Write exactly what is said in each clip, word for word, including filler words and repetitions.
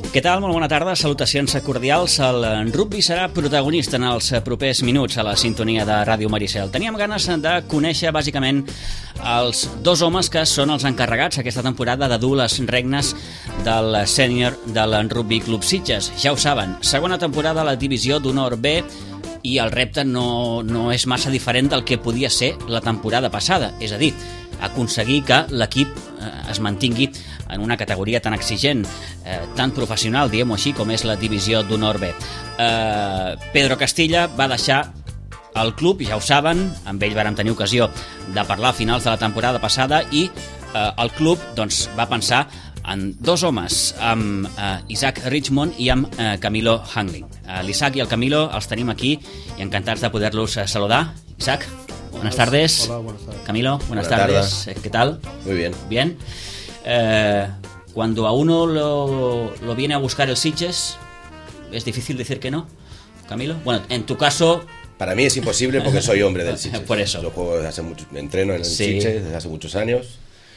Què tal? Molt bona tarda, salutacions cordials. El rugby serà protagonista en els propers minuts a la sintonia de Ràdio Maricel. Teníem ganes de conèixer bàsicament els dos homes que són els encarregats aquesta temporada de dur les regnes del sènior del Rugby Club Sitges. Ja ho saben, segona temporada a la divisió d'honor B, i el repte no, no és massa diferent del que podia ser la temporada passada, és a dir, aconseguir que l'equip eh, es mantingui en una categoria tan exigent, eh, tan professional, diguem-ho així, com és la divisió d'honor B. Eh, Pedro Castilla va deixar el club, ja ho saben, amb ell vàrem tenir ocasió de parlar a finals de la temporada passada, i eh, el club doncs, va pensar en dos homes, amb eh, Isaac Richmond i amb eh, Camilo Hangling. Eh, L'Isaac i el Camilo els tenim aquí i encantats de poder-los eh, saludar. Isaac, buenas tardes. Hola, buenas tardes. Camilo, buenas, buenas tardes. tardes. ¿Qué tal? Muy bien. Bien. Eh, cuando a uno lo, lo viene a buscar el Sitges, ¿es difícil decir que no, Camilo? Bueno, en tu caso... Para mí es imposible porque soy hombre del Sitges. Por eso. Yo juego desde hace mucho, me entreno en el sí. Sitges desde hace muchos años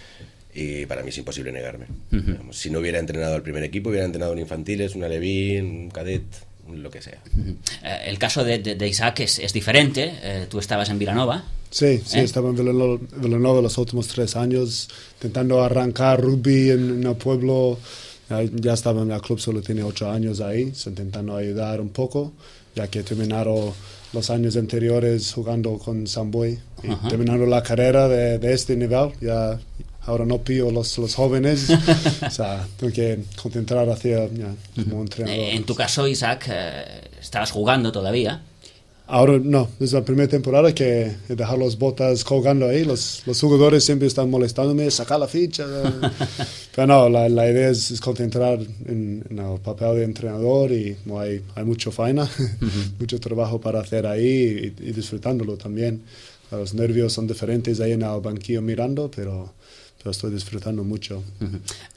y para mí es imposible negarme. Uh-huh. Digamos, si no hubiera entrenado al primer equipo, hubiera entrenado en infantiles, un alevín, un cadet, lo que sea. Uh-huh. Eh, el caso de, de, de Isaac es, es diferente. Eh, tú estabas en Vilanova. Sí, sí, ¿Eh? estaba en Vilanova, Vilanova los últimos tres años, intentando arrancar rugby en, en el pueblo. Ya, ya estaba en el club, solo tiene ocho años ahí, intentando ayudar un poco, ya que terminaron los años anteriores jugando con Samboy y uh-huh. terminando la carrera de, de este nivel. Ya ahora no pillo los, los jóvenes, o sea, tengo que concentrar hacia ya, como uh-huh. entrenador. Eh, en tu caso, Isaac, eh, estabas jugando todavía. Ahora no, es la primera temporada que he dejado las botas colgando ahí. Los, los jugadores siempre están molestándome, sacar la ficha. Pero no, la, la idea es, es concentrar en, en el papel de entrenador y no hay, hay mucho faena, uh-huh. mucho trabajo para hacer ahí y, y disfrutándolo también. Los nervios son diferentes ahí en el banquillo mirando, pero... pero estoy disfrutando mucho. Uh-huh.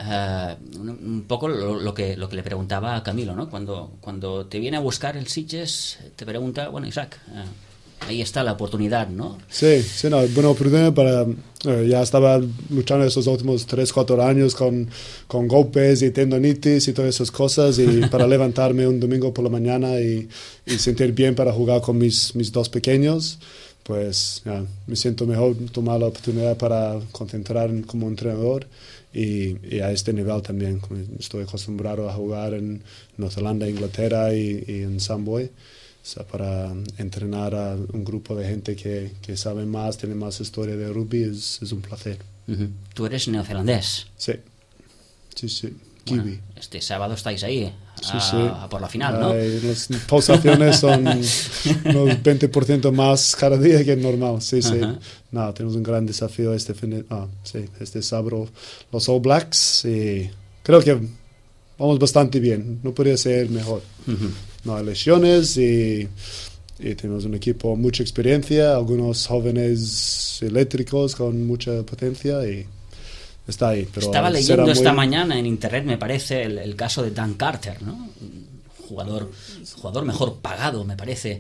Uh, un, un poco lo, lo, que, lo que le preguntaba a Camilo, ¿no? Cuando, cuando te viene a buscar el Sitges, te pregunta, bueno, Isaac, uh, ahí está la oportunidad, ¿no? Sí, sí, no, buena oportunidad para... Uh, ya estaba luchando esos últimos tres, cuatro años con, con golpes y tendonitis y todas esas cosas, y para levantarme un domingo por la mañana y, y sentir bien para jugar con mis, mis dos pequeños, pues ya, me siento mejor tomar la oportunidad para concentrar como entrenador y, y a este nivel también. Estoy acostumbrado a jugar en Nueva Zelanda, Inglaterra y, y en Samboy, o sea, para entrenar a un grupo de gente que, que sabe más, tiene más historia de rugby, es, es un placer. Uh-huh. ¿Tú eres neozelandés? Sí, sí, sí. Bueno, este sábado estáis ahí a, sí, sí. a por la final, ¿no? Ay, las pulsaciones son unos veinte por ciento más cada día que normal. Sí, sí. Uh-huh. No, tenemos un gran desafío este fin de, oh, sí, este sábado, los All Blacks, y creo que vamos bastante bien. No podría ser mejor. Uh-huh. No hay lesiones y, y tenemos un equipo mucha experiencia, algunos jóvenes eléctricos con mucha potencia y está ahí, pero estaba leyendo muy... esta mañana en internet, me parece, el, el caso de Dan Carter, ¿no? Jugador, jugador mejor pagado, me parece.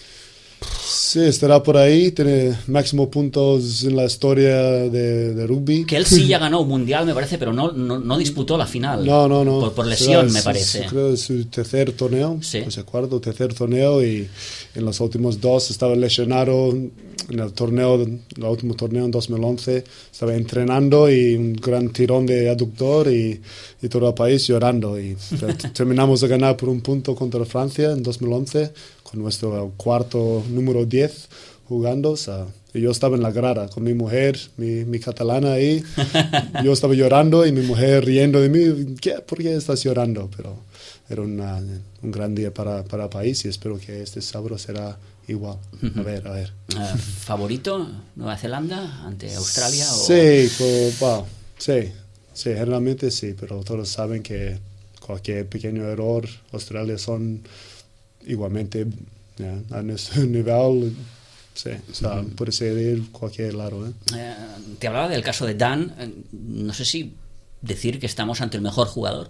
Sí, estará por ahí, tiene máximo puntos en la historia de, de rugby. Que él sí ya ganó un mundial, me parece, pero no, no, no disputó la final. No, no, no. Por, por lesión, es, me parece. Es, creo que es su tercer torneo, sí. Pues cuarto, tercer torneo, y en los últimos dos estaba lesionado. En el torneo, el último torneo en dos mil once, estaba entrenando y un gran tirón de aductor y, y todo el país llorando. Y terminamos de ganar por un punto contra Francia en dos mil once, con nuestro cuarto número diez jugando. O sea, y yo estaba en la grada con mi mujer, mi, mi catalana ahí. Yo estaba llorando y mi mujer riendo de mí. ¿Qué? ¿Por qué estás llorando? Pero era una, un gran día para, para el país y espero que este sábado será igual. A ver, a ver. Uh, ¿Favorito Nueva Zelanda ante Australia? O... Sí, pues, wow, sí, sí, generalmente sí, pero todos saben que cualquier pequeño error, Australia son igualmente yeah, a nuestro nivel. Sí, o sea, uh-huh. puede ser cualquier lado. ¿eh? Eh, te hablaba del caso de Dan. Eh, no sé si decir que estamos ante el mejor jugador.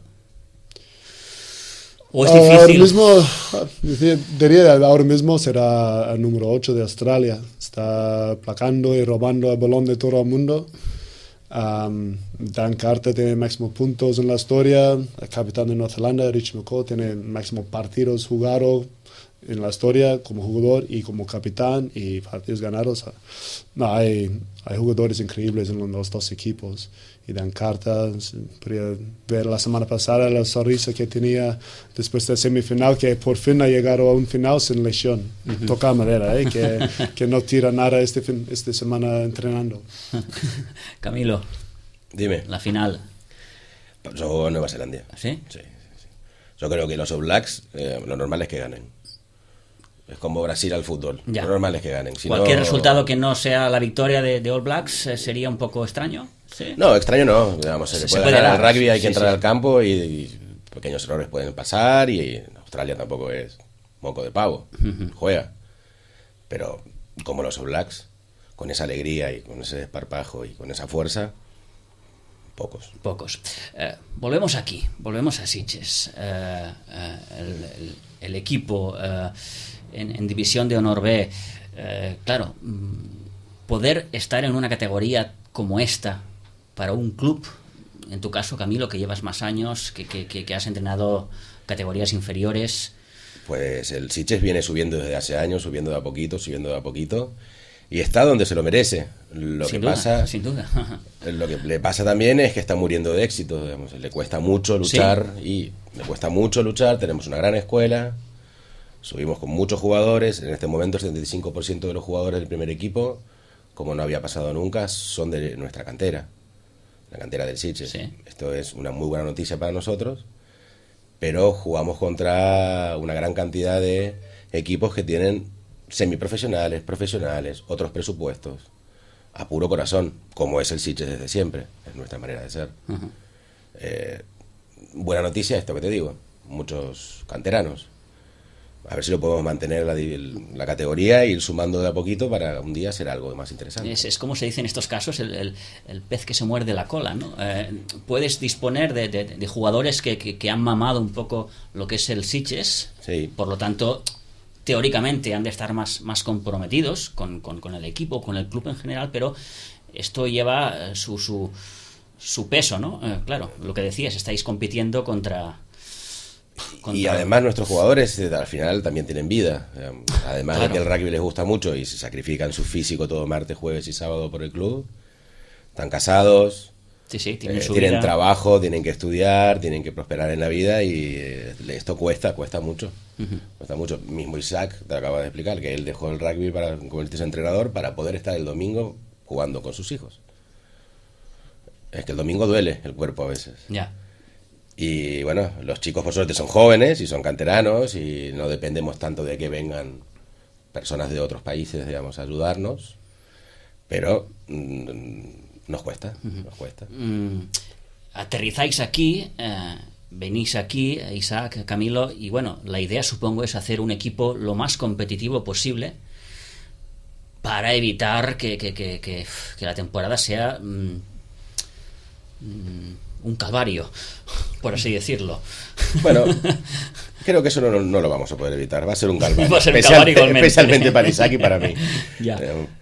¿O es difícil? Ahora mismo, diría, ahora mismo será el número ocho de Australia. Está placando y robando el balón de todo el mundo. Um, Dan Carter tiene máximo puntos en la historia, el capitán de Nueva Zelanda, Richie McCaw, tiene máximo partidos jugados en la historia como jugador y como capitán y partidos ganados. No, hay, hay jugadores increíbles en los dos equipos. Y Dan Carter, podría ver la semana pasada la sonrisa que tenía después de la semifinal, que por fin ha llegado a un final sin lesión. Uh-huh. Toca madera, ¿eh? que, que no tira nada este fin, esta semana entrenando. Camilo, dime. La final. Yo Nueva Zelanda. ¿Sí? Sí, sí, sí. Yo creo que los All Blacks, eh, lo normal es que ganen. Es como Brasil al fútbol. Ya. Lo normal es que ganen. Si Cualquier no... resultado que no sea la victoria de, de All Blacks eh, sería un poco extraño. ¿Sí? No, extraño no. Digamos, se, se, se puede ganar al rugby, hay que sí, entrar sí. al campo y, y pequeños errores pueden pasar y Australia tampoco es moco de pavo. Uh-huh. Juega. Pero como los All Blacks, con esa alegría y con ese desparpajo y con esa fuerza, pocos. Pocos. Eh, volvemos aquí, volvemos a Sitges. Eh, eh, el, el, el equipo eh, en, en División de Honor B, eh, claro, poder estar en una categoría como esta para un club, en tu caso, Camilo, que llevas más años, que, que, que has entrenado categorías inferiores. Pues el Sitges viene subiendo desde hace años, subiendo de a poquito, subiendo de a poquito, y está donde se lo merece. Lo sin que duda, pasa, sin duda. Lo que le pasa también es que está muriendo de éxito, digamos, le cuesta mucho luchar, ¿sí? Y le cuesta mucho luchar, tenemos una gran escuela, subimos con muchos jugadores, en este momento el setenta y cinco por ciento de los jugadores del primer equipo, como no había pasado nunca, son de nuestra cantera, la cantera del Sitges. Sí. Esto es una muy buena noticia para nosotros, pero jugamos contra una gran cantidad de equipos que tienen semiprofesionales, profesionales, otros presupuestos, a puro corazón, como es el Sitges desde siempre, es nuestra manera de ser. Uh-huh. Eh, buena noticia esto que te digo, muchos canteranos. A ver si lo podemos mantener la, la categoría e ir sumando de a poquito para un día ser algo más interesante. Es, es como se dice en estos casos, el, el, el pez que se muerde la cola, ¿no? Eh, puedes disponer de, de, de jugadores que, que, que han mamado un poco lo que es el Sitges, sí. Por lo tanto, teóricamente han de estar más, más comprometidos con, con, con el equipo, con el club en general, pero esto lleva eh, su, su, su peso, ¿no? Eh, claro, lo que decías, estáis compitiendo contra... Contra... Y además nuestros jugadores al final también tienen vida, además claro. de que el rugby les gusta mucho y se sacrifican su físico todo martes, jueves y sábado por el club, están casados, sí, sí, tienen, eh, su tienen vida. trabajo, tienen que estudiar, tienen que prosperar en la vida y eh, esto cuesta, cuesta mucho, uh-huh. cuesta mucho. Mismo Isaac te lo acaba de explicar, que él dejó el rugby para convertirse en entrenador para poder estar el domingo jugando con sus hijos. Es que el domingo duele el cuerpo a veces. Ya. Yeah. Y bueno, los chicos por suerte son jóvenes y son canteranos y no dependemos tanto de que vengan personas de otros países, digamos, a ayudarnos, pero mmm, nos cuesta, uh-huh. nos cuesta. Mm, aterrizáis aquí, eh, venís aquí, Isaac, Camilo, y bueno, la idea supongo es hacer un equipo lo más competitivo posible para evitar que, que, que, que, que la temporada sea... Mm, mm, un calvario, por así decirlo. Bueno, creo que eso no, no lo vamos a poder evitar. Va a ser un calvario. Va a ser un Especial, calvario igualmente. Especialmente para Isaac y para mí. Ya.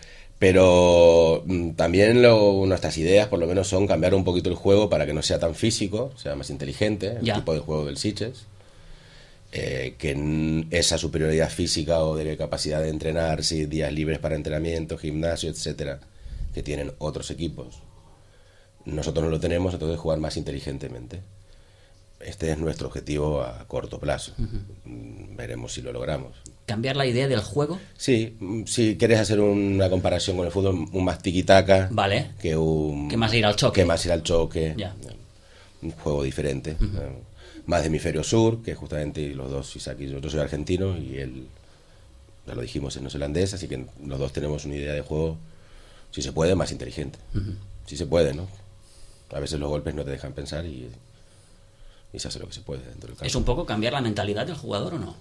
Pero también lo, nuestras ideas, por lo menos, son cambiar un poquito el juego para que no sea tan físico, sea más inteligente, el ya. tipo de juego del Sitges. Eh, que esa superioridad física o de capacidad de entrenar, sí, días libres para entrenamiento, gimnasio, etcétera, que tienen otros equipos. Nosotros no lo tenemos, entonces jugar más inteligentemente. Este es nuestro objetivo a corto plazo. Uh-huh. Veremos si lo logramos. ¿Cambiar la idea del juego? Sí, si quieres hacer una comparación con el fútbol, un más tiquitaca, vale. que un... Que más ir al choque. Que más ir al choque. Ya. Un juego diferente. Uh-huh. Más de hemisferio sur, que justamente los dos, Isaac y yo, yo soy argentino y él, ya lo dijimos, es neozelandés, así que los dos tenemos una idea de juego, si se puede, más inteligente. Uh-huh. Si se puede, ¿no? A veces los golpes no te dejan pensar y, y se hace lo que se puede dentro del campo. ¿Es un poco cambiar la mentalidad del jugador o no?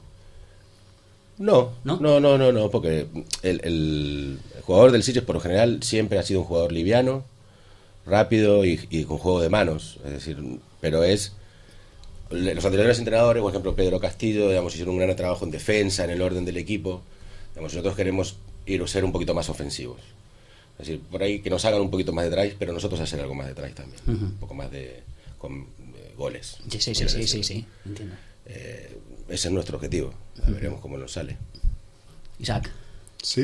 No, no, no, no, no, no porque el, el, el jugador del Sitges por lo general siempre ha sido un jugador liviano, rápido y, y con juego de manos, es decir, pero es... Los anteriores entrenadores, por ejemplo Pedro Castillo, digamos, hicieron un gran trabajo en defensa, en el orden del equipo. Digamos, nosotros queremos ir a ser un poquito más ofensivos. Es decir, por ahí que nos hagan un poquito más de drive, pero nosotros hacer algo más de drive también. Uh-huh. Un poco más de, con, de goles. Sí, sí, sí, sí, sí, sí, entiendo. Eh, ese es nuestro objetivo. Uh-huh. Veremos cómo nos sale. Isaac. Sí.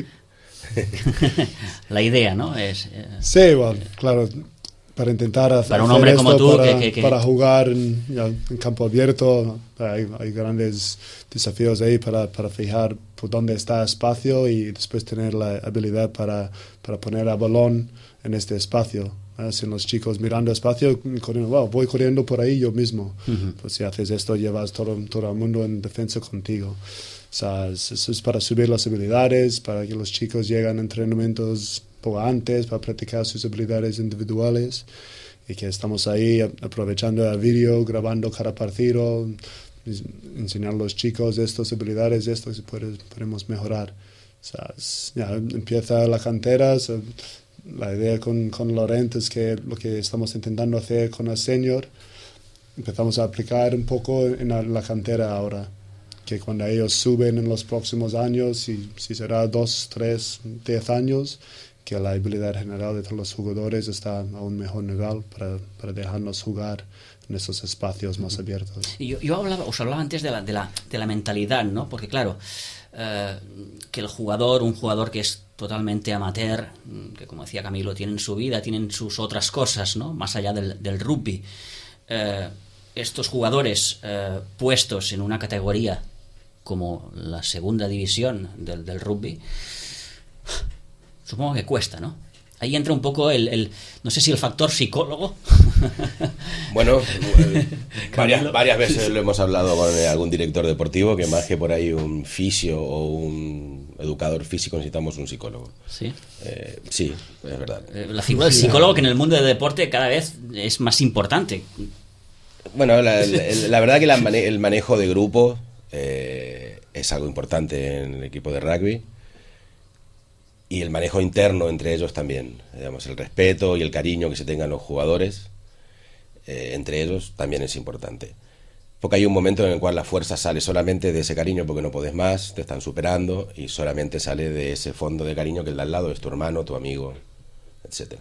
La idea, ¿no? Es, eh... Sí, bueno, claro, para intentar hacer, para un hombre esto, como tú, para, que, que, que... para jugar en, ya, en campo abierto, hay, hay grandes desafíos ahí para, para fijar por dónde está espacio y después tener la habilidad para, para poner a balón en este espacio. ¿eh? Si los chicos mirando espacio, corriendo, wow, voy corriendo por ahí yo mismo. Uh-huh. Pues si haces esto, llevas todo, todo el mundo en defensa contigo. O sea, eso es para subir las habilidades, para que los chicos lleguen a entrenamientos poco antes, para practicar sus habilidades individuales y que estamos ahí aprovechando el vídeo, grabando cada partido, enseñar a los chicos estas habilidades, esto que puede, podemos mejorar. O sea, es, ya empieza la cantera, o sea, la idea con, con Laurent es que lo que estamos intentando hacer con el senior, empezamos a aplicar un poco en la, la cantera ahora. Que cuando ellos suben en los próximos años, y si será dos, tres, diez años, que la habilidad general de todos los jugadores está a un mejor nivel para, para dejarnos jugar en esos espacios más abiertos. Yo, yo hablaba, os hablaba antes de la, de la, de la mentalidad, ¿no? Porque claro, eh, que el jugador, un jugador que es totalmente amateur, que como decía Camilo, tienen su vida, tienen sus otras cosas, ¿no? Más allá del, del rugby. Eh, estos jugadores eh, puestos en una categoría como la segunda división del, del rugby, supongo que cuesta, ¿no? Ahí entra un poco el, el no sé si el factor psicólogo. Bueno, eh, varias, varias veces lo hemos hablado con algún director deportivo, que más que por ahí un fisio o un educador físico necesitamos un psicólogo. Sí, eh, sí, es verdad. La figura del psicólogo, que en el mundo del deporte cada vez es más importante. Bueno, la, la, la verdad que la mane- el manejo de grupo eh, es algo importante en el equipo de rugby, y el manejo interno entre ellos también, digamos, el respeto y el cariño que se tengan los jugadores eh, entre ellos también es importante, porque hay un momento en el cual la fuerza sale solamente de ese cariño porque no podés más, te están superando, y solamente sale de ese fondo de cariño que el de al lado es tu hermano, tu amigo, etcétera.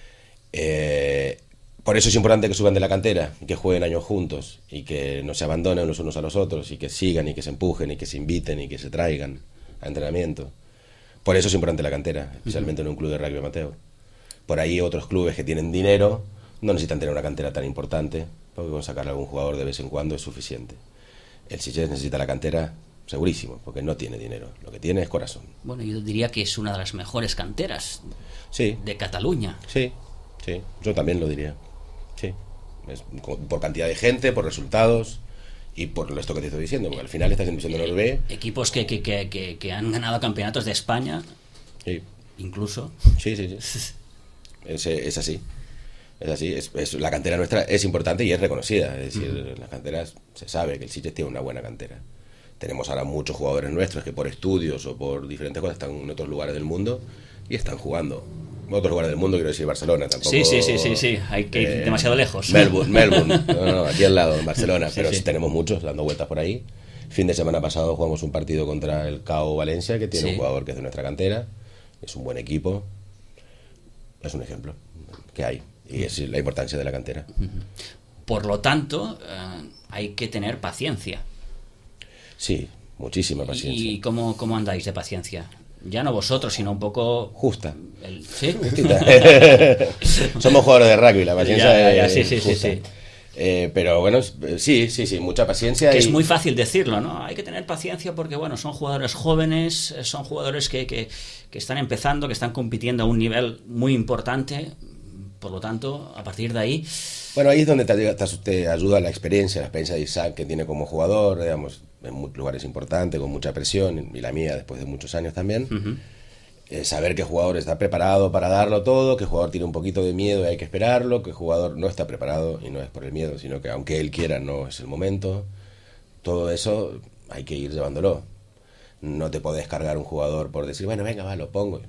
Eh, Por eso es importante que suban de la cantera, que jueguen años juntos y que no se abandonen los unos a los otros y que sigan y que se empujen y que se inviten y que se traigan a entrenamiento. Por eso es importante la cantera, especialmente en un club de rugby amateur. Por ahí otros clubes que tienen dinero no necesitan tener una cantera tan importante, porque con sacar a algún jugador de vez en cuando es suficiente. El Sitges necesita la cantera segurísimo, porque no tiene dinero, lo que tiene es corazón. Bueno, yo diría que es una de las mejores canteras sí. de Cataluña. Sí, sí, yo también lo diría. Sí, es por cantidad de gente, por resultados y por esto que te estoy diciendo, porque al final estás en División de Noruega. Equipos que, que, que, que, que han ganado campeonatos de España, sí. Incluso. Sí, sí, sí. Es, es así. Es así. Es, es, la cantera nuestra es importante y es reconocida. Es decir, uh-huh. Las canteras, se sabe que el Sitges tiene una buena cantera. Tenemos ahora muchos jugadores nuestros que por estudios o por diferentes cosas están en otros lugares del mundo y están jugando. Otros lugares del mundo, quiero decir Barcelona tampoco. Sí, sí, sí, sí, sí. Hay que ir eh, demasiado lejos. Melbourne, Melbourne. No, no, aquí al lado, en Barcelona. Sí, pero sí. Sí tenemos muchos dando vueltas por ahí. Fin de semana pasado jugamos un partido contra el C A O Valencia, que tiene sí. un jugador que es de nuestra cantera. Es un buen equipo. Es un ejemplo que hay. Y es la importancia de la cantera. Por lo tanto, eh, hay que tener paciencia. Sí, muchísima paciencia. ¿Y cómo, cómo andáis de paciencia? Ya no vosotros, sino un poco... Justa. El... ¿Sí? Justita. Somos jugadores de rugby, la paciencia ya, ya, ya, sí, sí, sí, sí. Eh, pero bueno, sí, sí, sí, mucha paciencia. Que y... es muy fácil decirlo, ¿no? Hay que tener paciencia porque, bueno, son jugadores jóvenes, son jugadores que, que, que están empezando, que están compitiendo a un nivel muy importante. Por lo tanto, a partir de ahí... Bueno, ahí es donde te, te, te ayuda la experiencia, la experiencia de Isaac que tiene como jugador, digamos, en muchos lugares importantes, con mucha presión, y la mía después de muchos años también. Uh-huh. Eh, saber que el jugador está preparado para darlo todo, que el jugador tiene un poquito de miedo y hay que esperarlo, que el jugador no está preparado y no es por el miedo, sino que aunque él quiera no es el momento. Todo eso hay que ir llevándolo. No te podés cargar un jugador por decir, bueno, venga, va, lo pongo.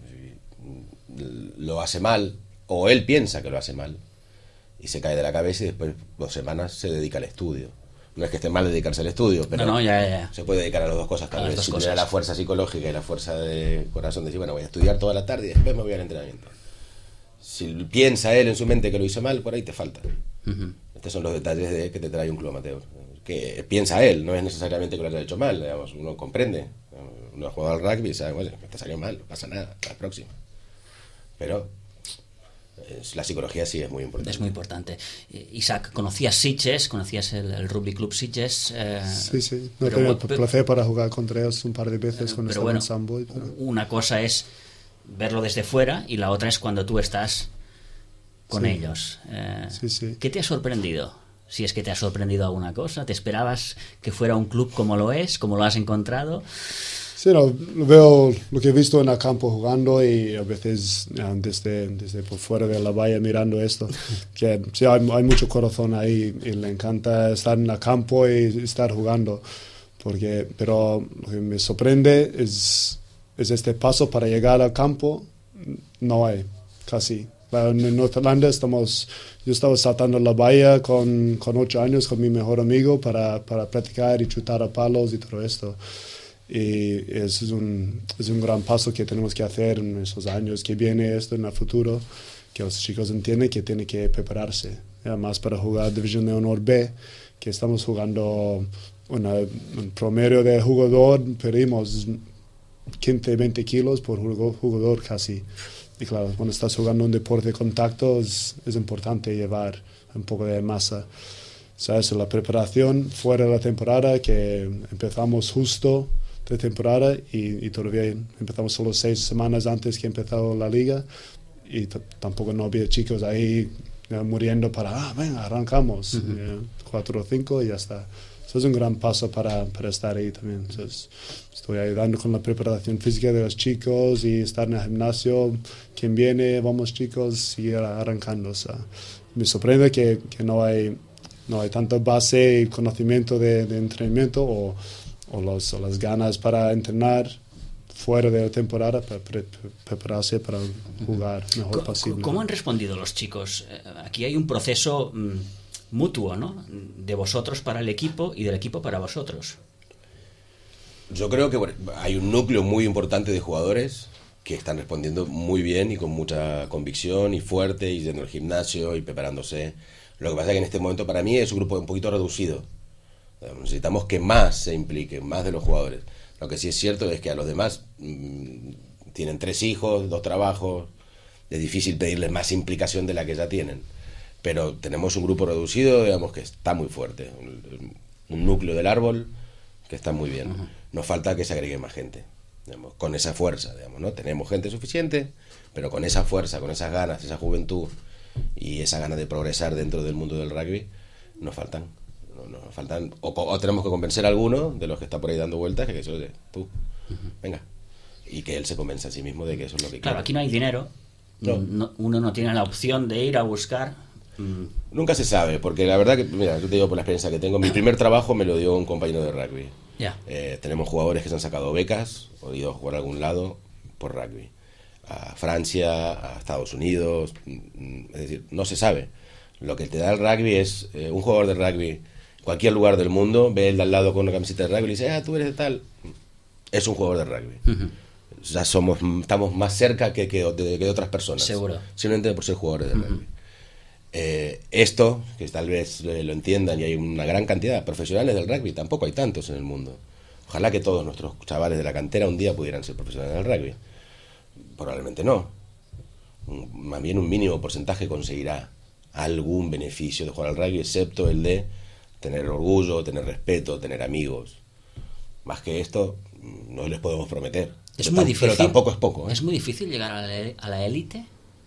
Lo hace mal, o él piensa que lo hace mal, y se cae de la cabeza y después dos semanas se dedica al estudio. No es que esté mal dedicarse al estudio, pero no, no, ya, ya. se puede dedicar a las dos cosas. Tal vez si tuviera la fuerza psicológica y la fuerza de corazón de decir, bueno, voy a estudiar toda la tarde y después me voy al entrenamiento. Si piensa él en su mente que lo hizo mal, por ahí te falta. Uh-huh. Estos son los detalles de que te trae un club amateur. Que piensa él, no es necesariamente que lo haya hecho mal, digamos, uno comprende. Uno ha jugado al rugby y sabe, oye, te salió mal, no pasa nada, la próxima. Pero es, la psicología sí es muy importante. Es muy importante. Isaac, ¿conocías Sitges? ¿Conocías el, el Rugby Club Sitges? Eh, sí, sí. No tenía el placer para jugar contra ellos un par de veces cuando estaba bueno, en Samboy. Pero... una cosa es verlo desde fuera y la otra es cuando tú estás con sí. ellos. Eh, sí, sí. ¿Qué te ha sorprendido? Si es que te ha sorprendido alguna cosa, ¿te esperabas que fuera un club como lo es, como lo has encontrado? Sí, no, veo lo que he visto en el campo jugando y a veces desde, desde por fuera de la valla mirando esto, que sí, hay, hay mucho corazón ahí y le encanta estar en el campo y estar jugando, porque, pero lo que me sorprende es, es este paso para llegar al campo, no hay, casi. En Nueva Zelanda estamos, yo estaba saltando la valla con, con ocho años con mi mejor amigo para, para practicar y chutar a palos y todo esto. Y es un, es un gran paso que tenemos que hacer en esos años que viene esto en el futuro, que los chicos entienden que tienen que prepararse. Además para jugar División de Honor B, que estamos jugando una, un promedio de jugador, pedimos quince, veinte kilos por jugador casi. Y claro, cuando estás jugando un deporte de contacto es, es importante llevar un poco de masa. O sea, eso, la preparación fuera de la temporada, que empezamos justo de temporada y, y todavía empezamos solo seis semanas antes que empezó la liga y t- tampoco no había chicos ahí ya, muriendo para, ah, venga, arrancamos, uh-huh. ya, cuatro o cinco y ya está. Eso es un gran paso para, para estar ahí también. Entonces, estoy ayudando con la preparación física de los chicos y estar en el gimnasio. Quien viene, vamos chicos, seguir arrancando. O sea, me sorprende que, que no hay no hay tanta base y conocimiento de, de entrenamiento o, o, los, o las ganas para entrenar fuera de la temporada para pre, pre, prepararse para jugar mejor ¿Cómo, posible. ¿Cómo han respondido los chicos? Aquí hay un proceso mmm, mutuo, ¿no? De vosotros para el equipo y del equipo para vosotros. Yo creo que bueno, hay un núcleo muy importante de jugadores que están respondiendo muy bien y con mucha convicción y fuerte y yendo al gimnasio y preparándose. Lo que pasa es que en este momento para mí es un grupo un poquito reducido. Necesitamos que más se impliquen, más de los jugadores. Lo que sí es cierto es que a los demás mmm, tienen tres hijos, dos trabajos, es difícil pedirles más implicación de la que ya tienen. Pero tenemos un grupo reducido, digamos, que está muy fuerte. Un, un núcleo del árbol que está muy bien. Uh-huh. Nos falta que se agregue más gente, digamos, con esa fuerza, digamos, ¿no? Tenemos gente suficiente, pero con esa fuerza, con esas ganas, esa juventud y esa ganas de progresar dentro del mundo del rugby, nos faltan. Nos faltan o, o tenemos que convencer a alguno de los que está por ahí dando vueltas que eso es tú, uh-huh. venga, y que él se convence a sí mismo de que eso es lo que claro, quiere. Aquí no hay dinero, no. No, uno no tiene la opción de ir a buscar. Mm. Nunca se sabe, porque la verdad que, mira, yo te digo por la experiencia que tengo, mi primer trabajo me lo dio un compañero de rugby. Yeah. Eh, tenemos jugadores que se han sacado becas o ido a jugar a algún lado por rugby, a Francia, a Estados Unidos, es decir, no se sabe. Lo que te da el rugby es eh, un jugador de rugby cualquier lugar del mundo, ve el de al lado con una camiseta de rugby y dice, ah, tú eres de tal. Es un jugador de rugby. Uh-huh. Ya somos, estamos más cerca que, que, de, que de otras personas. Seguro. Simplemente por ser jugadores de uh-huh. rugby. Eh, esto, que tal vez eh, lo entiendan, y hay una gran cantidad de profesionales del rugby, tampoco hay tantos en el mundo. Ojalá que todos nuestros chavales de la cantera un día pudieran ser profesionales del rugby. Probablemente no. Más bien un mínimo porcentaje conseguirá algún beneficio de jugar al rugby, excepto el de tener orgullo, tener respeto, tener amigos. Más que esto, no les podemos prometer. Es pero, muy tam- difícil, pero tampoco es poco. ¿eh? ¿Es muy difícil llegar a la élite?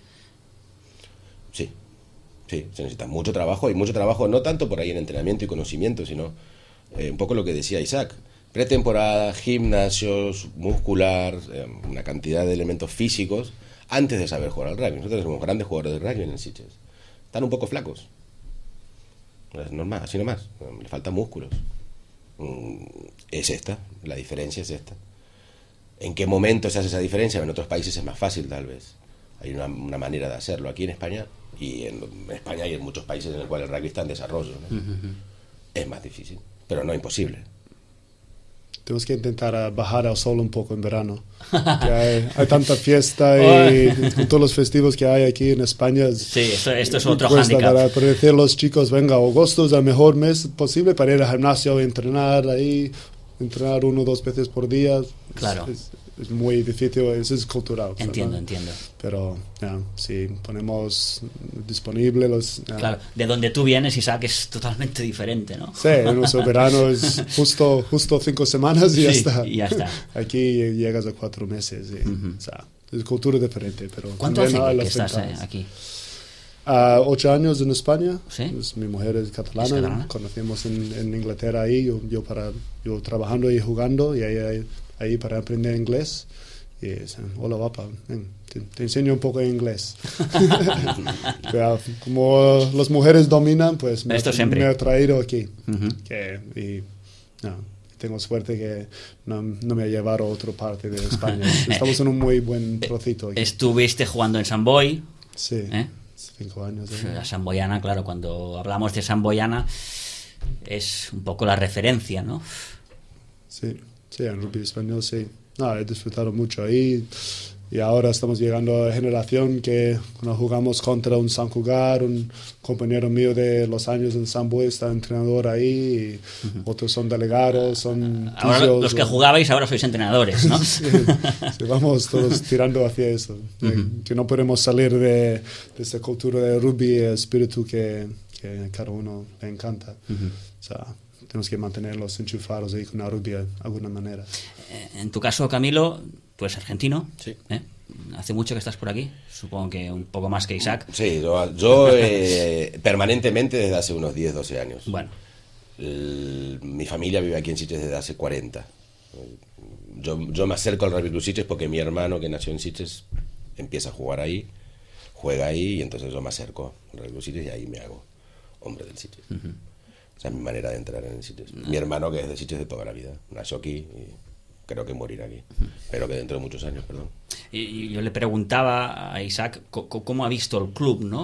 Sí, sí, se necesita mucho trabajo, y mucho trabajo no tanto por ahí en entrenamiento y conocimiento, sino eh, un poco lo que decía Isaac. Pretemporada, gimnasios, muscular, eh, una cantidad de elementos físicos antes de saber jugar al rugby. Nosotros somos grandes jugadores de rugby en el Sitges. Están un poco flacos. Es normal, así nomás, le faltan músculos. Es esta, la diferencia es esta. ¿En qué momento se hace esa diferencia? En otros países es más fácil, tal vez. Hay una, una manera de hacerlo. Aquí en España, y en, en España y en muchos países en los cuales el rugby está en desarrollo, ¿no? Uh-huh. Es más difícil, pero no imposible. tenemos que intentar uh, bajar al sol un poco en verano. Que hay, hay tanta fiesta y con todos los festivos que hay aquí en España. Sí, esto, esto es otro cuesta hándicap. Para, para decir a los chicos, venga, agosto es el mejor mes posible para ir al gimnasio y entrenar ahí, entrenar uno o dos veces por día. Claro. Es, es, es muy difícil, eso es cultural. Entiendo, ¿verdad? entiendo. Pero ya, si ponemos disponible los... Ya. Claro, de donde tú vienes, Isaac, es totalmente diferente, ¿no? Sí, nuestro verano es justo, justo cinco semanas y ya Sí, está. y ya está. Aquí llegas a cuatro meses. Y, uh-huh. O sea, es cultura diferente. Pero ¿cuánto hace que, que estás estás aquí? Uh, ocho años en España. ¿Sí? Pues, mi mujer es catalana. ¿Es catalana? Conocimos en, en Inglaterra ahí, yo, yo, para, yo trabajando y jugando, y ahí, ahí, ahí para aprender inglés. Y hola, guapa, ven, te, te enseño un poco de inglés. Pero, como las mujeres dominan, pues me, Esto siempre. me ha traído aquí. Uh-huh. Que, y no, tengo suerte que no, no me ha llevado a otra parte de España. Estamos en un muy buen trocito aquí. Estuviste jugando en Sant Boi. Sí. ¿Eh? Cinco años. ¿eh? La Samboyana, claro, cuando hablamos de Samboyana es un poco la referencia, ¿no? Sí, sí, en rugby español sí. No, he disfrutado mucho ahí y ahora estamos llegando a la generación que cuando jugamos contra un San Cugat, un compañero mío de los años en Sant Boi está entrenador ahí, y uh-huh. otros son delegados, son... Ahora tizios, los que o... jugabais ahora sois entrenadores, ¿no? sí, sí, vamos todos tirando hacia eso, uh-huh. que no podemos salir de, de esta cultura de rugby, el espíritu que, que cada uno le encanta. Uh-huh. O sea, tenemos que mantenerlos enchufados ahí con la rugby de alguna manera. En tu caso, Camilo, tú eres argentino. Sí. ¿Eh? ¿Hace mucho que estás por aquí? Supongo que un poco más que Isaac. Sí, yo, yo eh, permanentemente desde hace unos diez, doce años. Bueno. El, mi familia vive aquí en Sitges desde hace cuarenta. Yo, yo me acerco al Rugby Club Sitges porque mi hermano, que nació en Sitges, empieza a jugar ahí, juega ahí, y entonces yo me acerco al Rugby Club Sitges y ahí me hago hombre del Sitges. Uh-huh. Esa es mi manera de entrar en el Sitges. No. Mi hermano, que es de Sitges de toda la vida, nació aquí y creo que morirá aquí, pero que dentro de muchos años, perdón. Y yo le preguntaba a Isaac cómo ha visto el club, ¿no?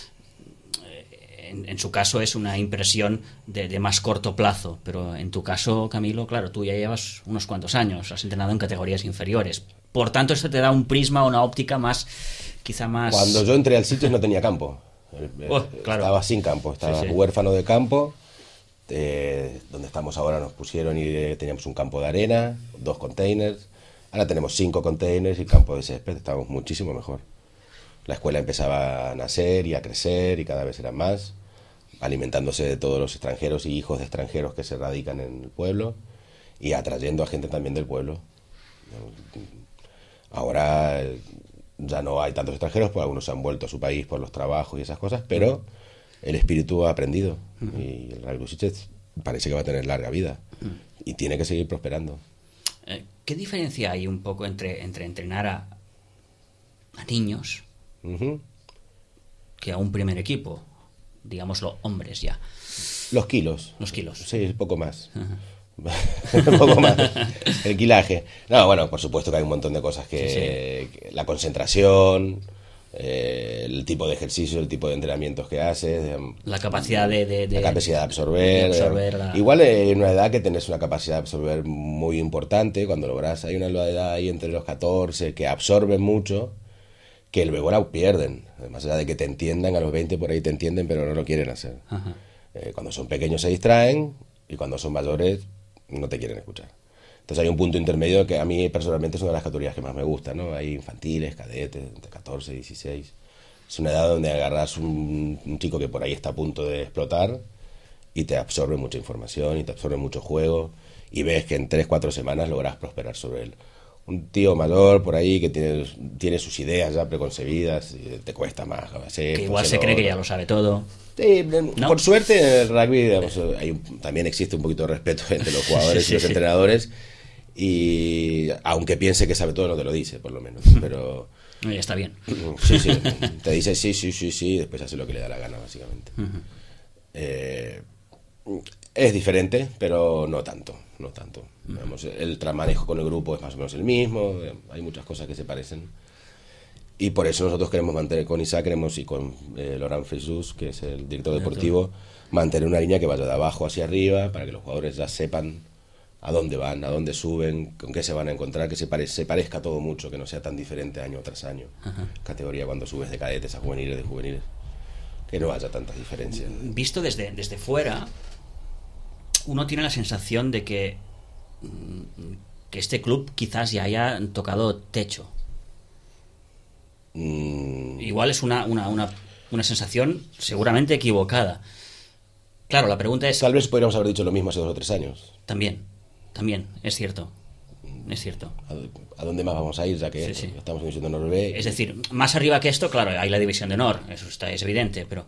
En, en su caso es una impresión de, de más corto plazo, pero en tu caso, Camilo, claro, tú ya llevas unos cuantos años, has entrenado en categorías inferiores. Por tanto, esto te da un prisma, una óptica más, quizá más... Cuando yo entré al Sitges no tenía campo. Oh, claro. Estaba sin campo, estaba sí, sí. huérfano de campo. Eh, donde estamos ahora nos pusieron y eh, teníamos un campo de arena, dos containers. Ahora tenemos cinco containers y campo de césped, estamos muchísimo mejor. La escuela empezaba a nacer y a crecer y cada vez eran más, alimentándose de todos los extranjeros y hijos de extranjeros que se radican en el pueblo y atrayendo a gente también del pueblo. Ahora ya no hay tantos extranjeros, pues algunos se han vuelto a su país por los trabajos y esas cosas, pero el espíritu ha aprendido uh-huh. y el Rugby Sitges parece que va a tener larga vida uh-huh. y tiene que seguir prosperando. Eh, ¿Qué diferencia hay un poco entre, entre entrenar a, a niños uh-huh. que a un primer equipo? Digámoslo, hombres ya. Los kilos. Los kilos. Sí, poco más. Uh-huh. un poco más. El kilaje. No, bueno, por supuesto que hay un montón de cosas que, sí, sí. que la concentración... Eh, el tipo de ejercicio, el tipo de entrenamientos que haces, la capacidad de, de, de la capacidad de absorber, de absorber la... igual en una edad que tenés una capacidad de absorber muy importante, cuando logras, hay una edad ahí entre los catorce que absorben mucho, que luego la pierden, más allá de que te entiendan, a los veinte por ahí te entienden pero no lo quieren hacer. Eh, cuando son pequeños se distraen y cuando son mayores no te quieren escuchar. Entonces hay un punto intermedio que a mí personalmente es una de las categorías que más me gusta, ¿no? Hay infantiles, cadetes, entre catorce y dieciséis. Es una edad donde agarras un, un chico que por ahí está a punto de explotar y te absorbe mucha información y te absorbe mucho juego y ves que en tres, cuatro semanas logras prosperar sobre él. Un tío mayor por ahí que tiene, tiene sus ideas ya preconcebidas y te cuesta más. Que igual se cree que ya lo sabe todo. Sí, ¿no? Por suerte en el rugby digamos, hay un, también existe un poquito de respeto entre los jugadores sí, y los sí. entrenadores. Y aunque piense que sabe todo, no te lo dice, por lo menos. Pero no, ya está bien. Sí, sí. Te dice sí, sí, sí, sí, y después hace lo que le da la gana, básicamente. Uh-huh. Eh, es diferente, pero no tanto, no tanto. Uh-huh. Digamos, el manejo con el grupo es más o menos el mismo. Hay muchas cosas que se parecen. Y por eso nosotros queremos mantener con Isaac, queremos y con eh, Laurent Freisus, que es el director deportivo, mantener una línea que vaya de abajo hacia arriba para que los jugadores ya sepan a dónde van, a dónde suben, con qué se van a encontrar, que se, pare, se parezca todo mucho, que no sea tan diferente año tras año. Ajá. Categoría cuando subes de cadetes a juveniles, de juveniles, que no haya tantas diferencias. Visto desde, desde fuera, uno tiene la sensación de que, que este club quizás ya haya tocado techo. Mm. Igual es una, una, una, una sensación seguramente equivocada. Claro, la pregunta es... Tal vez podríamos haber dicho lo mismo hace dos o tres años. También. También, es cierto, es cierto. ¿A dónde más vamos a ir ya que sí, sí. estamos en División de Honor B? Es decir, más arriba que esto, claro, hay la División de Honor, eso está, es evidente, pero...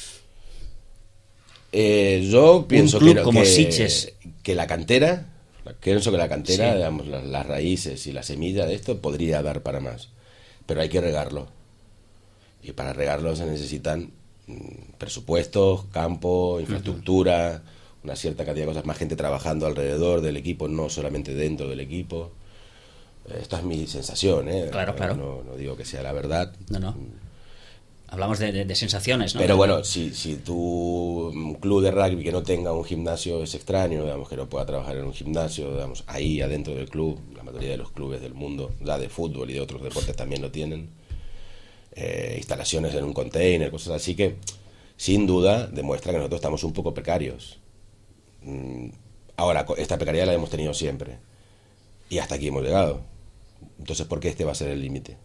Eh, yo pienso que, como que, que la cantera, pienso que la cantera, sí. digamos, las, las raíces y la semilla de esto podría dar para más, pero hay que regarlo. Y para regarlo se necesitan mmm, presupuestos, campo, infraestructura... Uh-huh. Una cierta cantidad de cosas, más gente trabajando alrededor del equipo, no solamente dentro del equipo. Esta es mi sensación, ¿eh? Claro, claro. No, no digo que sea la verdad. No, no. Hablamos de, de, de sensaciones, ¿no? Pero bueno, si, si tu un club de rugby que no tenga un gimnasio es extraño, digamos, que no pueda trabajar en un gimnasio, digamos, ahí adentro del club, la mayoría de los clubes del mundo, ya de fútbol y de otros deportes también lo tienen. Eh, instalaciones en un container, cosas así que, sin duda, demuestra que nosotros estamos un poco precarios. Ahora, esta precariedad la hemos tenido siempre y hasta aquí hemos llegado. Entonces, ¿por qué este va a ser el límite?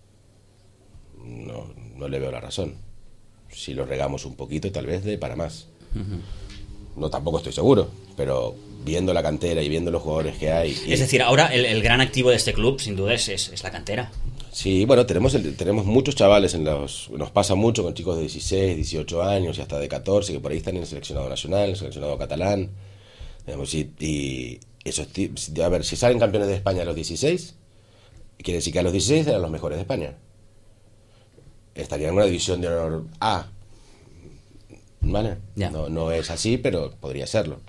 No, no le veo la razón. Si lo regamos un poquito, tal vez dé para más. Uh-huh. No, tampoco estoy seguro, pero viendo la cantera y viendo los jugadores que hay... Y... Es decir, ahora el, el gran activo de este club, sin duda, es, es, es la cantera. Sí, bueno, tenemos el, tenemos muchos chavales, en los nos pasa mucho con chicos de dieciséis, dieciocho años y hasta de catorce, que por ahí están en el seleccionado nacional, en el seleccionado catalán, digamos, y, y esos, a ver, si salen campeones de España a los dieciséis, quiere decir que a los dieciséis eran los mejores de España. Estarían en una división de honor A, ¿vale? Yeah. No, no es así, pero podría serlo.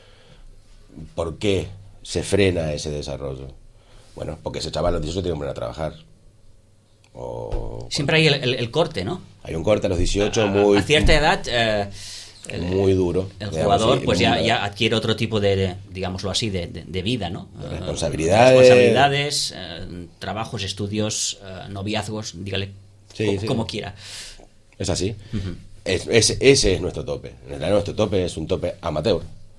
¿Por qué se frena ese desarrollo? Bueno, porque ese chaval a los dieciocho tiene que poner a trabajar. O, siempre hay el, el, el corte, ¿no? Hay un corte a los dieciocho, a, muy... A cierta edad... Eh, el, muy duro. El jugador así, pues ya, ya adquiere otro tipo de, de digámoslo así, de, de, de vida, ¿no? De responsabilidades. Responsabilidades, eh, trabajos, estudios, eh, noviazgos, dígale sí, como, sí. como quiera. Es así. Uh-huh. es, es, ese es nuestro tope. En realidad nuestro tope es un tope amateur.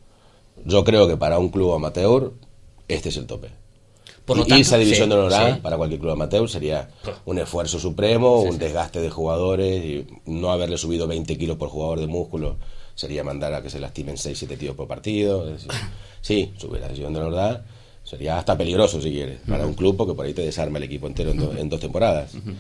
Yo creo que para un club amateur, este es el tope. Por lo y tanto, esa división sí, de honor A sí. para cualquier club amateur sería un esfuerzo supremo, sí, un sí. desgaste de jugadores, y no haberle subido veinte kilos por jugador de músculo sería mandar a que se lastimen seis siete tíos por partido. Es decir, sí, subir la división de honor A sería hasta peligroso si quieres, uh-huh. para un club, porque por ahí te desarma el equipo entero en, do, uh-huh. en dos temporadas. Uh-huh.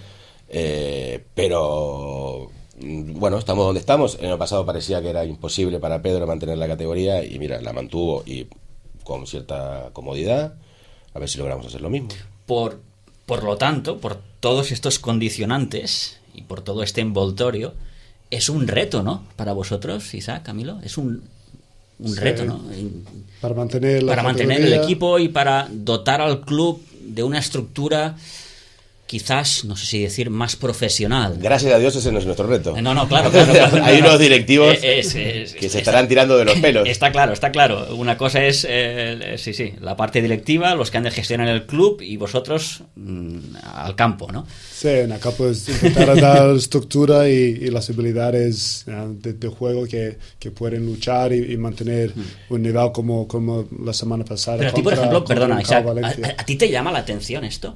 Eh, pero bueno, estamos donde estamos. En el pasado parecía que era imposible para Pedro mantener la categoría y mira, la mantuvo y con cierta comodidad. A ver si logramos hacer lo mismo. Por, por lo tanto, por todos estos condicionantes y por todo este envoltorio, es un reto, ¿no? Para vosotros, Isaac, Camilo, es un, un sí, reto, ¿no? Para mantener la para mantener el equipo y para dotar al club de una estructura quizás, no sé si decir, más profesional. Gracias a Dios ese no es nuestro reto. No, no, claro. claro, claro Hay no, unos directivos es, es, que es, se estarán tirando de los pelos. Está claro, está claro. Una cosa es, eh, sí, sí, la parte directiva, los que han de gestionar el club y vosotros mmm, al campo, ¿no? Sí, en el campo es intentar dar estructura y, y las habilidades uh, de, de juego que, que pueden luchar y, y mantener mm. un nivel como, como la semana pasada. Pero a ti, por ejemplo, perdona, Isaac, ¿a, ¿a ti te llama la atención esto?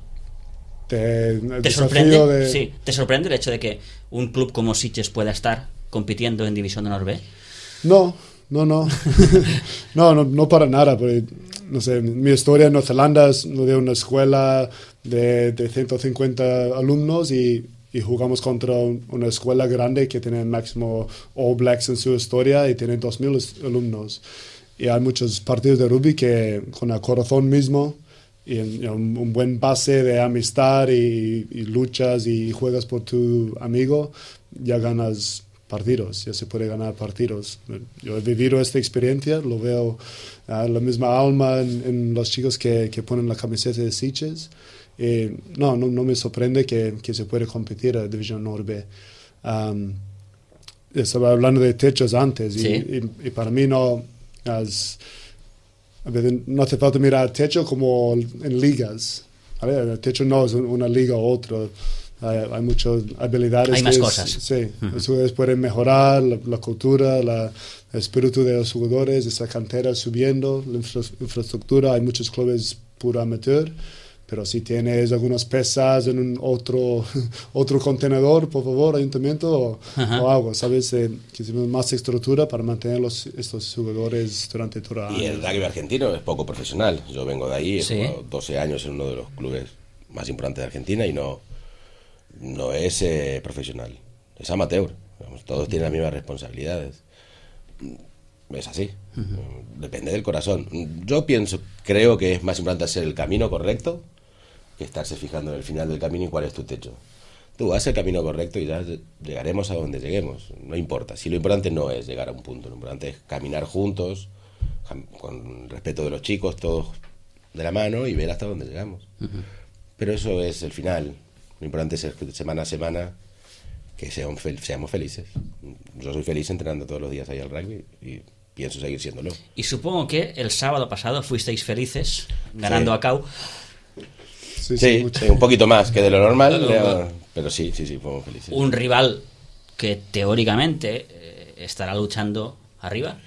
Te, ¿Te sorprende? De... Sí, ¿te sorprende el hecho de que un club como Sitges pueda estar compitiendo en División de Honor B? No, no, no. no, no, no para nada. Porque, no sé, mi historia en Nueva Zelanda es de una escuela de, de ciento cincuenta alumnos y, y jugamos contra un, una escuela grande que tiene máximo All Blacks en su historia y tiene dos mil alumnos. Y hay muchos partidos de rugby que con el corazón mismo y un, un buen base de amistad y, y luchas y juegas por tu amigo, ya ganas partidos, ya se puede ganar partidos. Yo he vivido esta experiencia, lo veo uh, la misma alma en, en los chicos que, que ponen la camiseta de Sitges. Y no, no, no me sorprende que, que se puede competir a División Honor B. Um, estaba hablando de techos antes y, sí. y, y para mí no... As, a veces no hace falta mirar al techo como en ligas, ¿vale? El techo no es una liga u otra. Hay, hay muchas habilidades. Hay más que cosas. Es, sí, uh-huh. Los jugadores pueden mejorar la, la cultura, la, el espíritu de los jugadores, esa cantera subiendo, la infra, infraestructura. Hay muchos clubes puro amateur, pero si tienes algunas pesas en un otro otro contenedor, por favor, ayuntamiento, o, uh-huh. o algo, ¿sabes? Eh, quisimos más estructura para mantener los, estos jugadores durante toda la Y el rugby argentino es poco profesional. Yo vengo de ahí, he ¿Sí? jugado doce años en uno de los clubes más importantes de Argentina y no, no es eh, profesional, es amateur. Vamos, todos tienen las mismas responsabilidades. Es así, uh-huh. Depende del corazón. Yo pienso, creo que es más importante hacer el camino correcto que estarse fijando en el final del camino y cuál es tu techo. Tú haz el camino correcto y ya llegaremos a donde lleguemos, no importa. Si lo importante no es llegar a un punto, lo importante es caminar juntos, con respeto de los chicos, todos de la mano y ver hasta dónde llegamos. Uh-huh. Pero eso es el final. Lo importante es que semana a semana que seamos, fel- seamos felices. Yo soy feliz entrenando todos los días ahí al rugby y pienso seguir siéndolo. Y supongo que el sábado pasado fuisteis felices ganando sí. a Cau. Sí, sí, sí, sí, un poquito más que de lo normal, pero, pero sí, sí, sí, fuimos felices. Un rival que teóricamente eh, estará luchando arriba.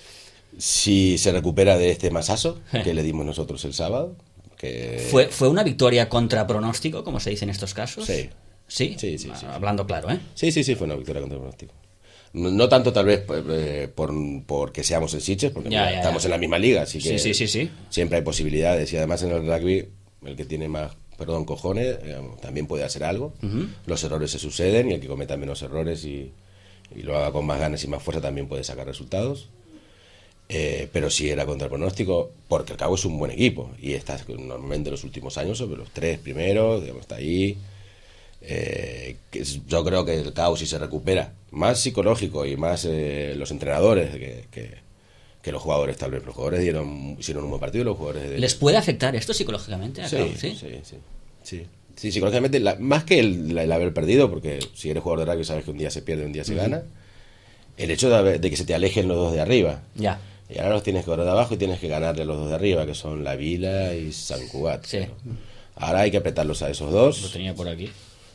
Si se recupera de este masazo que le dimos nosotros el sábado. Que... ¿Fue, ¿Fue una victoria contra pronóstico, como se dice en estos casos? Sí. ¿Sí? Sí, sí, sí, Hablando sí. claro, ¿eh? Sí, sí, sí, fue una victoria contra pronóstico. No, no tanto tal vez eh, por porque seamos el Sitges, porque ya, mira, ya, estamos ya. en la misma liga, así que sí, sí, sí, sí. siempre hay posibilidades. Y además en el rugby, el que tiene más, perdón, cojones, digamos, también puede hacer algo. Uh-huh. Los errores se suceden y el que cometa menos errores y, y lo haga con más ganas y más fuerza también puede sacar resultados. Eh, pero sí era contra el pronóstico, porque el Cabo es un buen equipo y está normalmente en los últimos años sobre los tres primeros, digamos, está ahí. Eh, que es, yo creo que el Cabo, si se recupera, más psicológico y más eh, los entrenadores que, que, que los jugadores, tal vez los jugadores dieron, hicieron un buen partido. Los jugadores de... ¿Les puede afectar esto psicológicamente a sí, Cabo? Sí, sí, sí, sí. Sí, psicológicamente, la, más que el, el haber perdido, porque si eres jugador de rugby sabes que un día se pierde, un día se uh-huh. gana. El hecho de, haber, de que se te alejen los dos de arriba. Ya. Y ahora los tienes que correr de abajo y tienes que ganarle a los dos de arriba, que son La Vila y San Cugat. Sí. Ahora hay que apretarlos a esos dos. Lo tenía por aquí.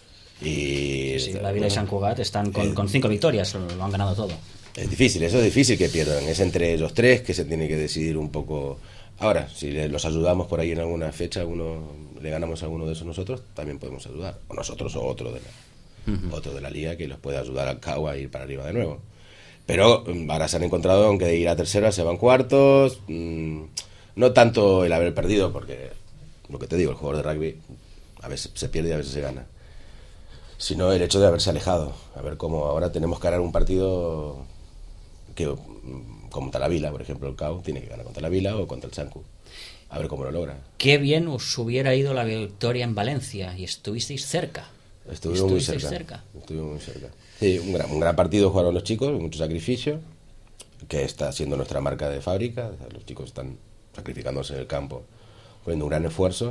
Y sí, La Vila y San Cugat están con, eh, con cinco victorias, lo han ganado todo. Es difícil, eso es difícil que pierdan. Es entre ellos tres que se tiene que decidir un poco. Ahora, si los ayudamos por ahí en alguna fecha, uno le ganamos a alguno de esos nosotros, también podemos ayudar. O nosotros o otro de la, uh-huh. otro de la liga que los puede ayudar al Cabo a ir para arriba de nuevo. Pero ahora se han encontrado, aunque de ir a tercera se van cuartos. Mmm, no tanto el haber perdido, porque lo que te digo, el jugador de rugby a veces se pierde y a veces se gana, sino el hecho de haberse alejado. A ver cómo ahora tenemos que ganar un partido que, como Talavila, por ejemplo, el Cabo tiene que ganar contra la Vila o contra el Sancu. A ver cómo lo logra. Qué bien os hubiera ido la victoria en Valencia y estuvisteis cerca. Estuvimos muy cerca. cerca. Estuvimos muy cerca. Sí, un gran, un gran partido jugaron los chicos, mucho sacrificio, que está siendo nuestra marca de fábrica. O sea, los chicos están sacrificándose en el campo, poniendo un gran esfuerzo.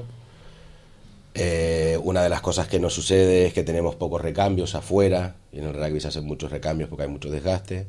Eh, una de las cosas que nos sucede es que tenemos pocos recambios afuera, y en el rugby se hacen muchos recambios porque hay mucho desgaste,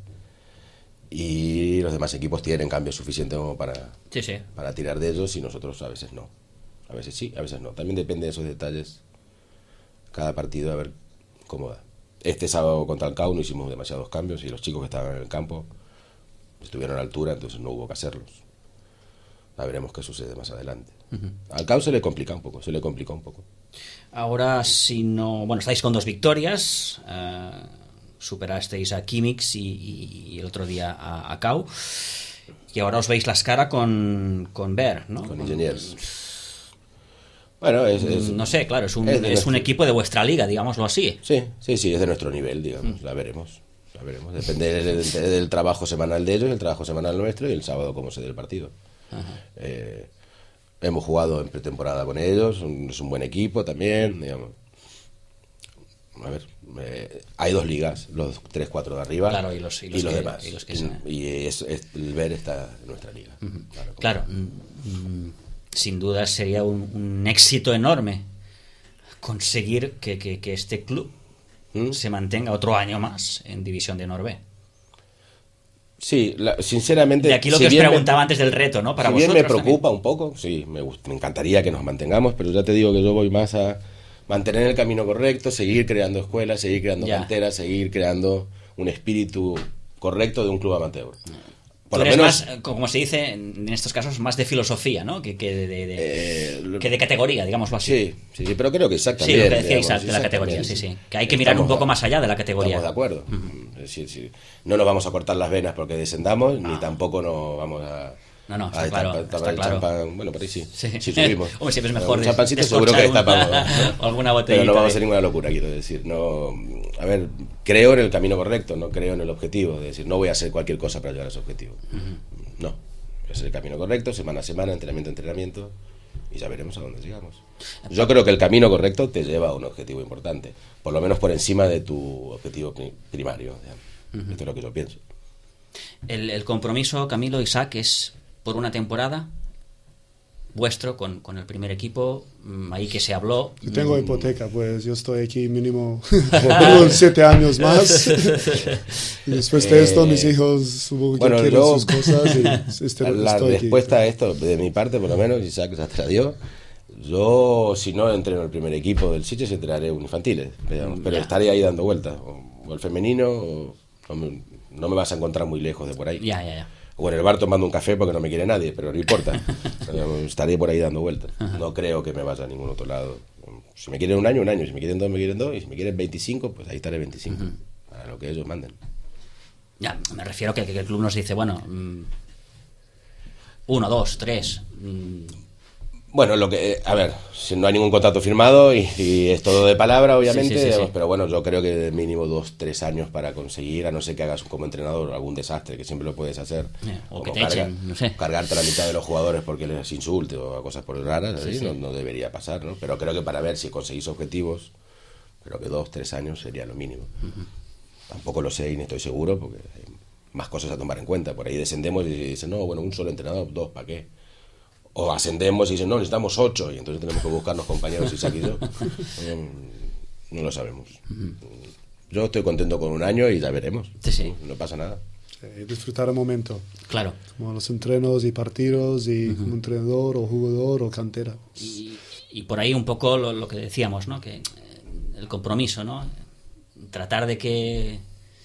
y los demás equipos tienen cambios suficientes como para, sí, sí. para tirar de ellos, y nosotros a veces no. A veces sí, a veces no. También depende de esos detalles cada partido, a ver cómo da. Este sábado contra el Cau no hicimos demasiados cambios y los chicos que estaban en el campo estuvieron a la altura, entonces no hubo que hacerlos. Ya veremos qué sucede más adelante. Uh-huh. Al Cau se le complica un poco, se le complicó un poco. Ahora, si no... Bueno, estáis con dos victorias, eh, superasteis a Químics y, y, y el otro día a, a Cau, y ahora os veis las caras con, con Ver, ¿no? Con Engineers. Bueno, es, es, no sé, claro, es un, es, es nuestro... un equipo de vuestra liga, digámoslo así. Sí, sí, sí, es de nuestro nivel, digamos, mm. la veremos. La veremos. Depende del, del, del trabajo semanal de ellos, el trabajo semanal nuestro y el sábado cómo se dé el partido. Eh, hemos jugado en pretemporada con ellos, un, es un buen equipo también, digamos. A ver, eh, hay dos ligas, los tres, cuatro de arriba, claro, y los, y los, y los que, demás. Y, los que y, y es, es, el Ver está en nuestra liga. Uh-huh. Claro, claro. Mm, sin duda sería un, un éxito enorme conseguir que, que, que este club ¿Mm? se mantenga otro año más en División de Honor B. Sí, la, sinceramente... De aquí lo si que os bien preguntaba me, antes del reto, ¿no? Para si vosotros bien me preocupa también. un poco, sí, me, gust- me encantaría que nos mantengamos, pero ya te digo que yo voy más a mantener el camino correcto, seguir creando escuelas, seguir creando Ya. canteras, seguir creando un espíritu correcto de un club amateur. Por Tú lo eres menos... más, como se dice en estos casos, más de filosofía, ¿no? Que, que, de, de, de- eh, que de categoría, digámoslo así. Sí, sí, pero creo que Isaac Sí, también. lo que decía digamos, Isaac, de la Isaac categoría, también, sí, sí. Que hay que mirar un Estamos poco de- más allá de la categoría. Estamos de acuerdo. Es decir, sí, no nos vamos a cortar las venas porque descendamos, ni tampoco nos vamos a... No, no, está a claro, tapar- está tapar el claro. champán. Bueno, por ahí sí, Sí. sí subimos. Hombre, siempre es mejor Un des- champancito descorchar seguro que una- destapamos. alguna botellita Pero no vamos a de- hacer ninguna locura, quiero decir. No, a ver, creo en el camino correcto, no creo en el objetivo. Es decir, no voy a hacer cualquier cosa para llegar a ese objetivo. Uh-huh. No. Voy a hacer el camino correcto, semana a semana, entrenamiento a entrenamiento, y ya veremos a dónde llegamos. Yo creo que el camino correcto te lleva a un objetivo importante, por lo menos por encima de tu objetivo pri- primario. Uh-huh. Esto es lo que yo pienso. El, el compromiso, Camilo, Isaac, es por una temporada vuestro con, con el primer equipo, mm, ahí que se habló. Yo tengo hipoteca, pues yo estoy aquí mínimo por siete años más. Y después de esto, mis hijos supongo que bueno, quieren yo, sus cosas. Y este, la estoy respuesta aquí. a esto, de mi parte por lo menos, Isaac ya te la dio. Yo, si no entreno el primer equipo del Sitges, entrenaré un infantiles, digamos, pero Ya. estaré ahí dando vueltas, o, o el femenino, o, no, me, no me vas a encontrar muy lejos de por ahí. Ya, ya, ya. O en el bar tomando un café porque no me quiere nadie, pero no importa. Estaré por ahí dando vueltas. No creo que me vaya a ningún otro lado. Si me quieren un año, un año. Si me quieren dos, me quieren dos. Y si me quieren veinticinco, pues ahí estaré veinticinco. Uh-huh. Para lo que ellos manden. Ya, me refiero que, que el club nos dice, bueno, mmm, uno, dos, tres. Mmm, Bueno, lo que, eh, a ver, si no hay ningún contrato firmado y, y es todo de palabra, obviamente, sí, sí, sí, digamos, sí. pero bueno, yo creo que de mínimo dos, tres años para conseguir, a no ser que hagas como entrenador algún desastre, que siempre lo puedes hacer, yeah, o que te carga, echen, no sé. cargarte a la mitad de los jugadores porque les insulte o cosas por raras, Sí, así, sí. No, no debería pasar, ¿no? Pero creo que para ver si conseguís objetivos, creo que dos, tres años sería lo mínimo. Uh-huh. Tampoco lo sé y ni estoy seguro porque hay más cosas a tomar en cuenta. Por ahí descendemos y dicen, no, bueno, un solo entrenador, dos, ¿para qué? O ascendemos y dicen, no, necesitamos ocho, y entonces tenemos que buscarnos compañeros, Isaac y yo. No, no lo sabemos. Yo estoy contento con un año y ya veremos. Sí, sí. No pasa nada. Sí, disfrutar el momento. Claro. Como los entrenos y partidos, y Uh-huh. como entrenador o jugador o cantera. Y, y por ahí un poco lo, lo que decíamos, ¿no? Que eh, el compromiso, ¿no? Tratar de que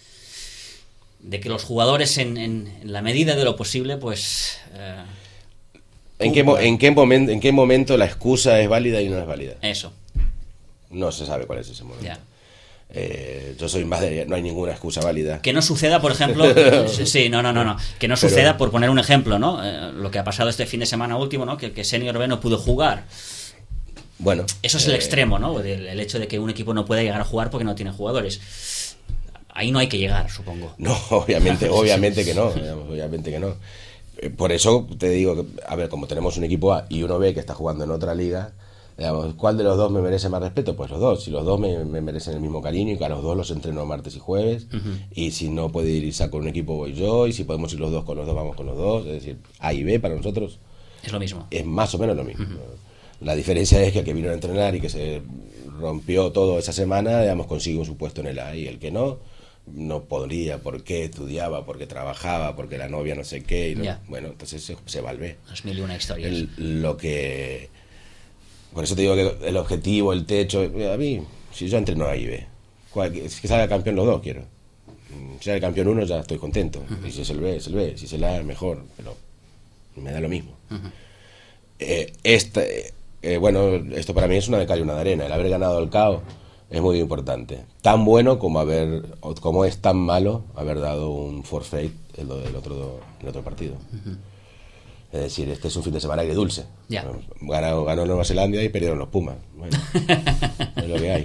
de que los jugadores en, en, en la medida de lo posible, pues... Eh, ¿En qué, mo- en, qué momen- ¿En qué momento la excusa es válida y no es válida? Eso. No se sabe cuál es ese momento. Ya. Eh, yo soy más de... No hay ninguna excusa válida. Que no suceda, por ejemplo... sí, no, no, no, no. Que no suceda, Pero, por poner un ejemplo, ¿no? Eh, lo que ha pasado este fin de semana último, ¿no? Que, que Senior B no pudo jugar. Bueno. Eso es el eh, extremo, ¿no? El, el hecho de que un equipo no pueda llegar a jugar porque no tiene jugadores. Ahí no hay que llegar, supongo. No, obviamente, obviamente que no. Digamos, obviamente que no. Por eso te digo que, a ver, como tenemos un equipo A y uno B que está jugando en otra liga, digamos, ¿cuál de los dos me merece más respeto? Pues los dos. Si los dos me, me merecen el mismo cariño, y que a los dos los entreno martes y jueves, uh-huh. Y si no puede ir Isaac con un equipo, voy yo, y si podemos ir los dos con los dos, vamos con los dos. Es decir, A y B para nosotros es lo mismo. Es más o menos lo mismo. Uh-huh. La diferencia es que el que vino a entrenar y que se rompió todo esa semana, digamos, consigue su puesto en el A, y el que no, no podría, porque estudiaba, porque trabajaba, porque la novia no sé qué, y no, yeah. Bueno, entonces se, se va al B. Las mil y una historias. El, lo que... Por eso te digo que el objetivo, el techo, a mí, si yo entreno A y B, que salga campeón los dos quiero. Si sale campeón uno ya estoy contento, uh-huh. Y si es el B, es el B, si es el A, mejor, pero me da lo mismo. Uh-huh. Eh, esta, eh, bueno, esto para mí es una de cal y una de arena, el haber ganado el C A O es muy importante. Tan bueno como haber, como es tan malo haber dado un forfeit el, el, otro, el otro partido. Uh-huh. Es decir, este es un fin de semana agridulce. Yeah. Ganó, ganó Nueva Zelanda y perdieron los Pumas. Bueno, es lo que hay.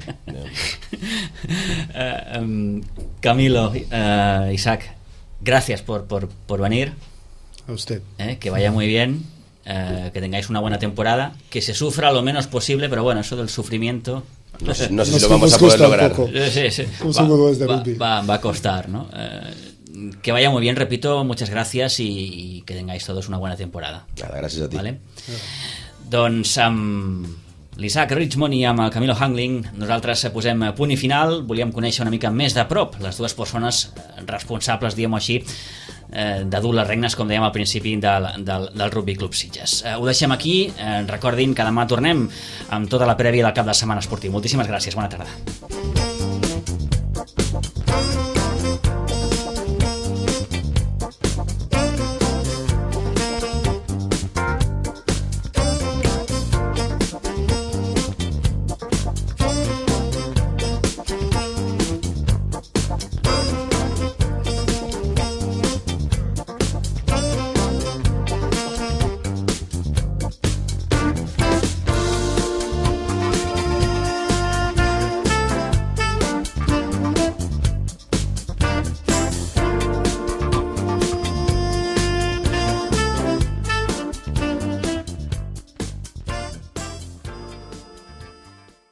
uh, um, Camilo, uh, Isaac, gracias por, por, por venir. A usted. Eh, que vaya muy bien, uh, que tengáis una buena temporada, que se sufra lo menos posible, pero bueno, eso del sufrimiento... No sé, no sé si lo vamos a poder lograr. Sí, sí. Va, va, va a costar, ¿no? Eh, que vaya muy bien, repito, muchas gracias y, y que tengáis todos una buena temporada. Nada, gracias a ti. Vale? Doncs um, l'Isaac Richmond i amb el Camilo Hangling. Nosaltres posem punt i final. Volíem conèixer una mica més de prop les dues persones responsables, diguem-ho així, de dur les regnes, com dèiem al principi, del, del, del Rugby Club Sitges. Ho deixem aquí. Recordin que demà tornem amb tota la prèvia del cap de setmana esportiu. Moltíssimes gràcies, bona tarda.